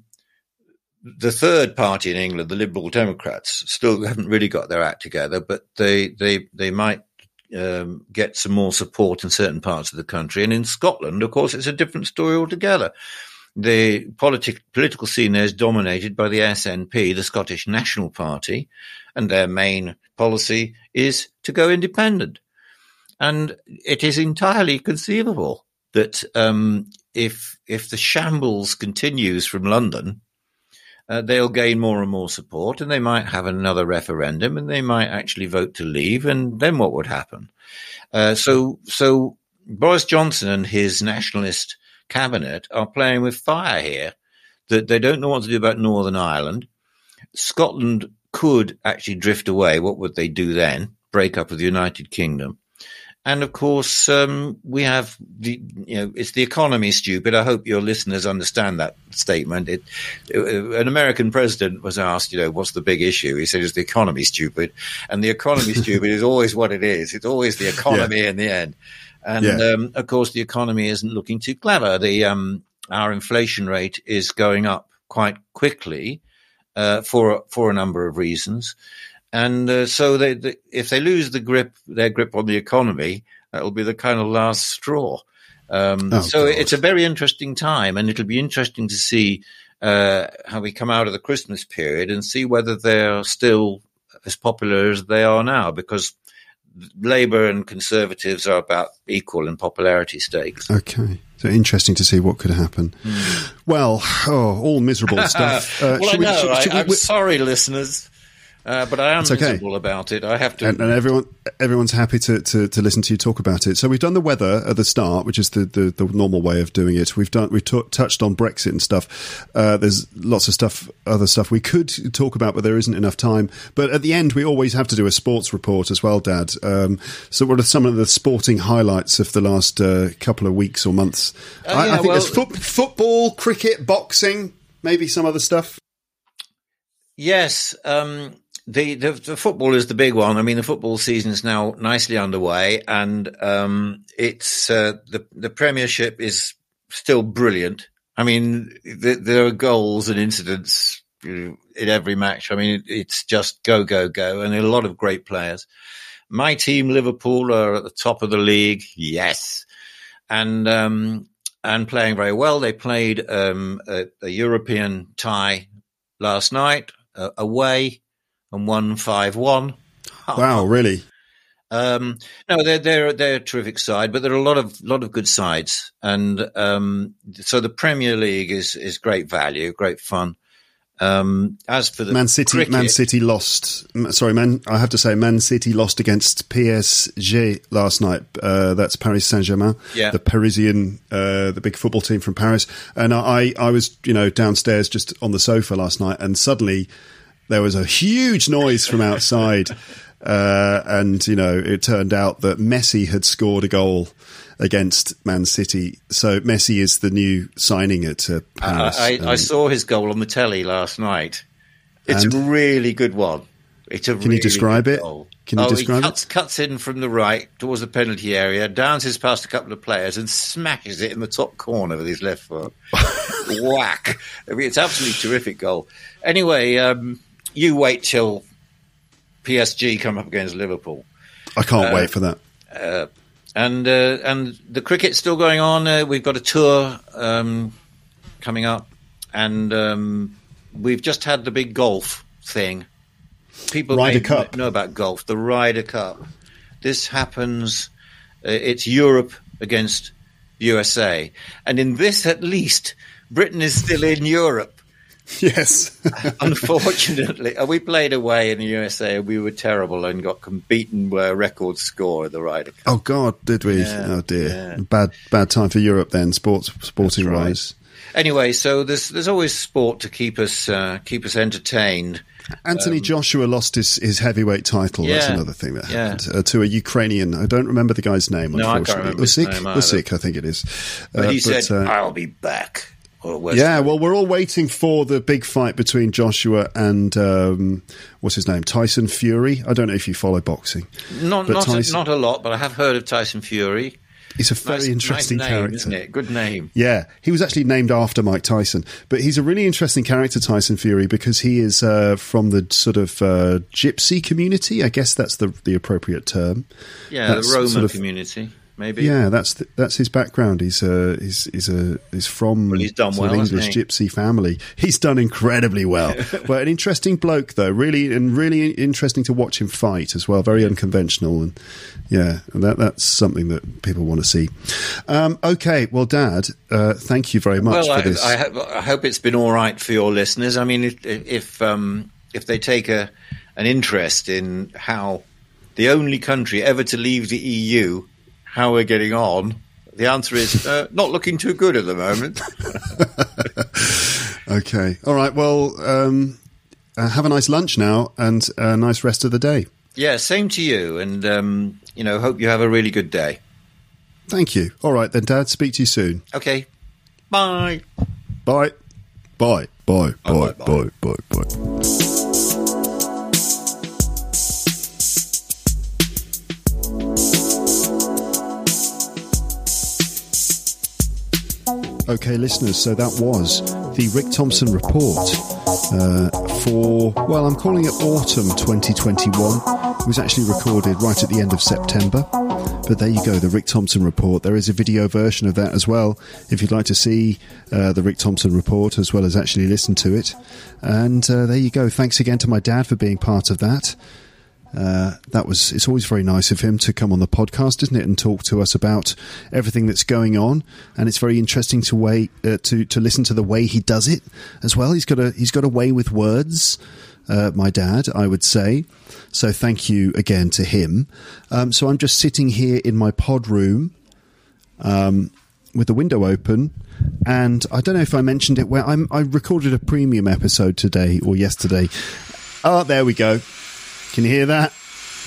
The third party in England, the Liberal Democrats, still haven't really got their act together, but they they they might um, get some more support in certain parts of the country. And in Scotland, of course, it's a different story altogether. The politi- political scene there is dominated by the S N P, the Scottish National Party, and their main policy is to go independent. And it is entirely conceivable that um, if if the shambles continues from London, Uh, they'll gain more and more support, and they might have another referendum, and they might actually vote to leave, and then what would happen? Uh, so, so Boris Johnson and his nationalist cabinet are playing with fire here. That they don't know what to do about Northern Ireland. Scotland could actually drift away. What would they do then? Break up with the United Kingdom. And of course, um, we have the, you know, it's the economy, stupid. I hope your listeners understand that statement. It, it, an American president was asked, you know, what's the big issue? He said, is the economy stupid? And the economy stupid is always what it is. It's always the economy yeah. in the end. And, yeah. um, of course, the economy isn't looking too clever. The, um, our inflation rate is going up quite quickly, uh, for, for a number of reasons. And uh, so they, they, if they lose the grip, their grip on the economy, that'll be the kind of last straw. Um, oh, so God. It's a very interesting time, and it'll be interesting to see uh, how we come out of the Christmas period and see whether they're still as popular as they are now, because Labour and Conservatives are about equal in popularity stakes. Okay. So interesting to see what could happen. Mm. Well, oh, all miserable stuff. Uh, well, I know. We, should, should I, we, I'm we, sorry, listeners. Uh, but I am okay. miserable about it. I have to, and, and everyone, everyone's happy to, to, to listen to you talk about it. So we've done the weather at the start, which is the, the, the normal way of doing it. We've done, we've t- touched on Brexit and stuff. Uh, there's lots of stuff, other stuff we could talk about, but there isn't enough time. But at the end, we always have to do a sports report as well, Dad. Um, so what are some of the sporting highlights of the last uh, couple of weeks or months? Uh, I, yeah, I think well, there's fo- football, cricket, boxing, maybe some other stuff. Yes. Um, The, the the football is the big one. I mean, the football season is now nicely underway, and um, it's uh, the the Premiership is still brilliant. I mean, the, there are goals and incidents in every match. I mean, it, it's just go go go, and a lot of great players. My team, Liverpool, are at the top of the league. Yes, and um, and playing very well. They played um, a, a European tie last night uh, away. And won five one. Wow, really? Um, no, they're they're they're a terrific side, but there are a lot of lot of good sides, and um, so the Premier League is is great value, great fun. Um, as for the Man City, cricket, Man City lost. Sorry, Man. I have to say, Man City lost against P S G last night. Uh, that's Paris Saint-Germain, yeah. the Parisian, uh, the big football team from Paris. And I, I was, you know, downstairs just on the sofa last night, and suddenly there was a huge noise from outside, uh, and, you know, it turned out that Messi had scored a goal against Man City. So Messi is the new signing at uh, Paris. I, I, um, I saw his goal on the telly last night. It's a really good one. It's a can really you describe it? Goal. Can you oh, describe he cuts, it? cuts in from the right towards the penalty area, dances past a couple of players and smashes it in the top corner with his left foot. Whack. I mean, it's absolutely terrific goal. Anyway, um, you wait till P S G come up against Liverpool. I can't uh, wait for that. Uh, and uh, and the cricket's still going on. Uh, we've got a tour um, coming up, and um, we've just had the big golf thing. People Ryder may Cup. know about golf, the Ryder Cup. This happens. Uh, it's Europe against U S A, and in this, at least, Britain is still in Europe. Yes. Unfortunately, we played away in the U S A. We were terrible and got beaten by a record score of the Ryder Cup. Oh God, did we? Yeah, oh dear, yeah. bad bad time for Europe then, sports sporting right. wise. Anyway, so there's there's always sport to keep us uh, keep us entertained. Anthony um, Joshua lost his, his heavyweight title. Yeah, That's another thing that yeah. happened uh, to a Ukrainian. I don't remember the guy's name. No, I unfortunately, can't remember his Usyk, name either. Usyk, I think it is. But uh, he but, said, uh, "I'll be back." Yeah, well, we're all waiting for the big fight between Joshua and um, what's his name, Tyson Fury. I don't know if you follow boxing. Not but not Tyson, a, not a lot, but I have heard of Tyson Fury. He's a very nice, interesting nice name, character, isn't it? Good name. Yeah, he was actually named after Mike Tyson, but he's a really interesting character, Tyson Fury, because he is uh, from the sort of uh, gypsy community. I guess that's the the appropriate term. Yeah, that's the Roma sort of, community. Maybe. Yeah, that's the, that's his background. He's uh, he's he's a he's from well, he's done sort well, of English gypsy family. He's done incredibly well. Well, an interesting bloke though, really, and really interesting to watch him fight as well. Very unconventional, and yeah, that that's something that people want to see. Um, okay, well, Dad, uh, thank you very much well, for I, this. I, ho- I hope it's been all right for your listeners. I mean, if if, um, if they take a an interest in how the only country ever to leave the E U. How we're getting on, the answer is uh, not looking too good at the moment. Okay. All right. Well, um, uh, have a nice lunch now and a nice rest of the day. Yeah, same to you. And, um, you know, hope you have a really good day. Thank you. All right, then, Dad. Speak to you soon. Okay. Bye. Bye. Bye. Bye. Bye. Bye. Bye. Bye. Bye. Bye. Okay, listeners, so that was the Rick Thompson report uh, for, well, I'm calling it autumn twenty twenty-one. It was actually recorded right at the end of September. But there you go, the Rick Thompson report. There is a video version of that as well, if you'd like to see uh, the Rick Thompson report as well as actually listen to it. And uh, there you go. Thanks again to my dad for being part of that. Uh, that was, it's always very nice of him to come on the podcast, isn't it, and talk to us about everything that's going on. And it's very interesting to way uh, to to listen to the way he does it as well. He's got a he's got a way with words. Uh, my dad, I would say. So thank you again to him. Um, so I'm just sitting here in my pod room, um, with the window open. And I don't know if I mentioned it. Where I'm, I recorded a premium episode today or yesterday. Oh, there we go. Can you hear that?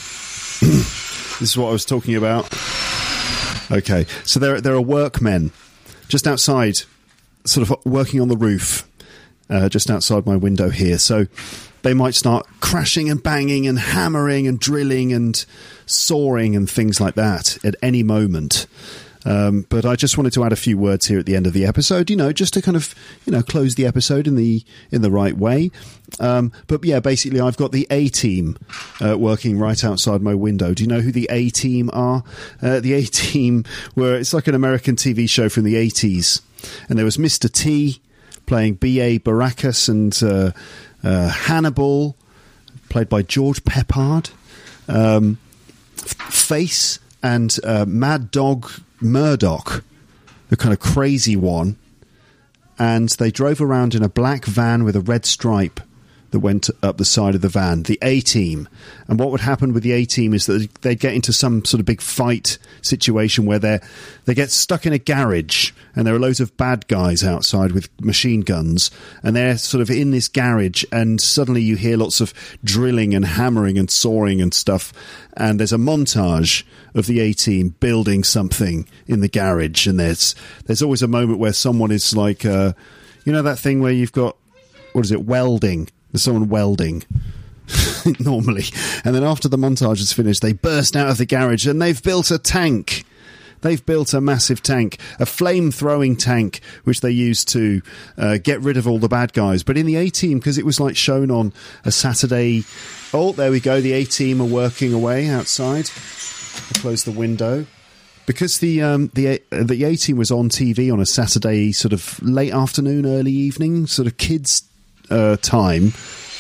This is what I was talking about. Okay, so there there are workmen just outside, sort of working on the roof, uh, just outside my window here. So they might start crashing and banging and hammering and drilling and sawing and things like that at any moment. Um, but I just wanted to add a few words here at the end of the episode, you know, just to kind of, you know, close the episode in the in the right way. Um, but yeah, basically, I've got the A-Team uh, working right outside my window. Do you know who the A-Team are? Uh, the A-Team were, it's like an American T V show from the eighties. And there was Mister T playing B A Baracus and uh, uh, Hannibal, played by George Peppard. Um, Face and uh, Mad Dog Murdoch, the kind of crazy one, and they drove around in a black van with a red stripe that went up the side of the van, the A-Team. And what would happen with the A-Team is that they'd get into some sort of big fight situation where they they get stuck in a garage and there are loads of bad guys outside with machine guns, and they're sort of in this garage, and suddenly you hear lots of drilling and hammering and sawing and stuff, and there's a montage of the A-Team building something in the garage, and there's there's always a moment where someone is like, uh, you know that thing where you've got, what is it, welding? There's someone welding normally, and then after the montage is finished, they burst out of the garage and they've built a tank. They've built a massive tank, a flame-throwing tank, which they use to uh, get rid of all the bad guys. But in the A-Team, because it was like shown on a Saturday, oh, there we go, the A-Team are working away outside. I'll close the window. Because the um, the the A-Team was on T V on a Saturday, sort of late afternoon, early evening, sort of kids' uh, time.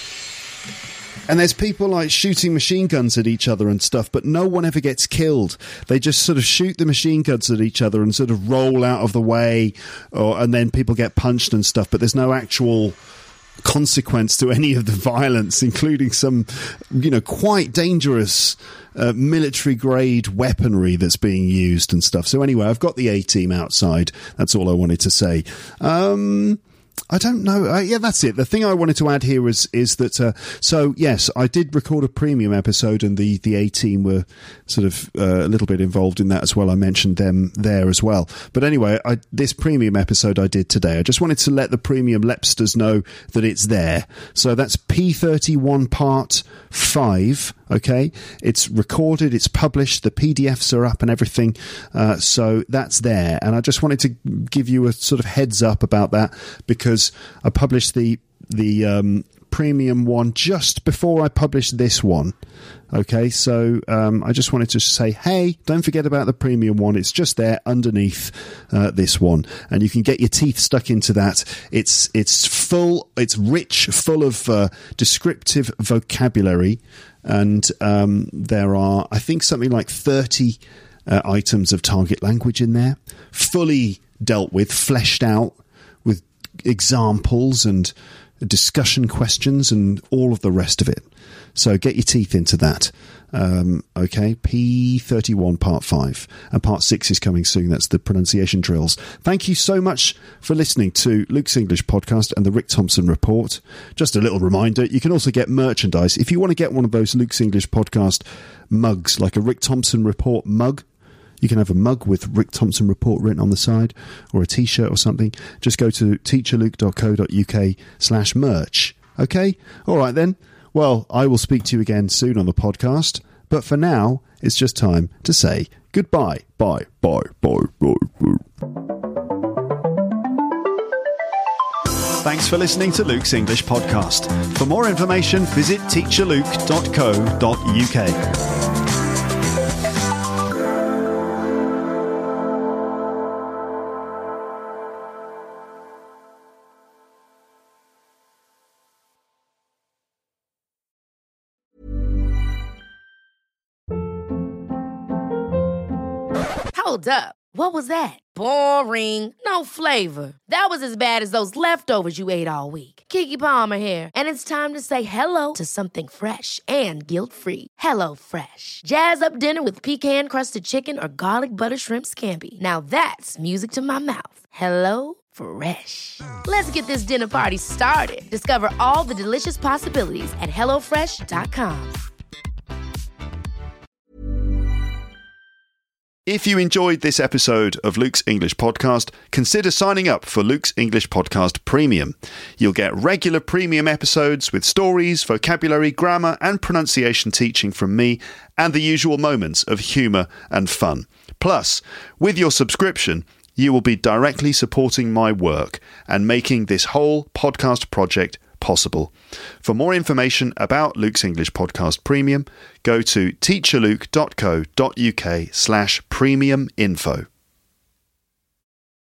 And there's people like shooting machine guns at each other and stuff, but no one ever gets killed. They just sort of shoot the machine guns at each other and sort of roll out of the way, or and then people get punched and stuff, but there's no actual consequence to any of the violence, including some, you know, quite dangerous uh, military-grade weaponry that's being used and stuff. So anyway, I've got the A-team outside. That's all I wanted to say. Um... I don't know. Uh, yeah, that's it. The thing I wanted to add here is is that, uh, so yes, I did record a premium episode and the, the A-team were sort of uh, a little bit involved in that as well. I mentioned them there as well. But anyway, I, this premium episode I did today, I just wanted to let the premium Lepsters know that it's there. So that's P thirty-one part five. Okay, it's recorded, it's published, the P D Fs are up and everything, uh, so that's there. And I just wanted to give you a sort of heads up about that because I published the the um, premium one just before I published this one. Okay, so um, I just wanted to say, hey, don't forget about the premium one. It's just there underneath uh, this one, and you can get your teeth stuck into that. It's it's full, it's rich, full of uh, descriptive vocabulary. And um, there are, I think, something like thirty uh, items of target language in there, fully dealt with, fleshed out with examples and discussion questions and all of the rest of it. So get your teeth into that. Um, okay, P thirty-one part five. And part six is coming soon. That's the pronunciation drills. Thank you so much for listening to Luke's English Podcast and the Rick Thompson Report. Just a little reminder, you can also get merchandise. If you want to get one of those Luke's English Podcast mugs, like a Rick Thompson Report mug, you can have a mug with Rick Thompson Report written on the side, or a t-shirt or something. Just go to teacherluke.co.uk slash merch. Okay? All right then. Well, I will speak to you again soon on the podcast, but for now, it's just time to say goodbye. Bye, bye, bye, bye, bye. Thanks for listening to Luke's English Podcast. For more information, visit teacher luke dot co dot uk. Hold up. What was that? Boring. No flavor. That was as bad as those leftovers you ate all week. Keke Palmer here, and it's time to say hello to something fresh and guilt-free. Hello Fresh. Jazz up dinner with pecan-crusted chicken or garlic butter shrimp scampi. Now that's music to my mouth. Hello Fresh. Let's get this dinner party started. Discover all the delicious possibilities at hello fresh dot com. If you enjoyed this episode of Luke's English Podcast, consider signing up for Luke's English Podcast Premium. You'll get regular premium episodes with stories, vocabulary, grammar and pronunciation teaching from me and the usual moments of humour and fun. Plus, with your subscription, you will be directly supporting my work and making this whole podcast project possible. For more information about Luke's English Podcast Premium, go to teacherluke.co.uk slash premium info.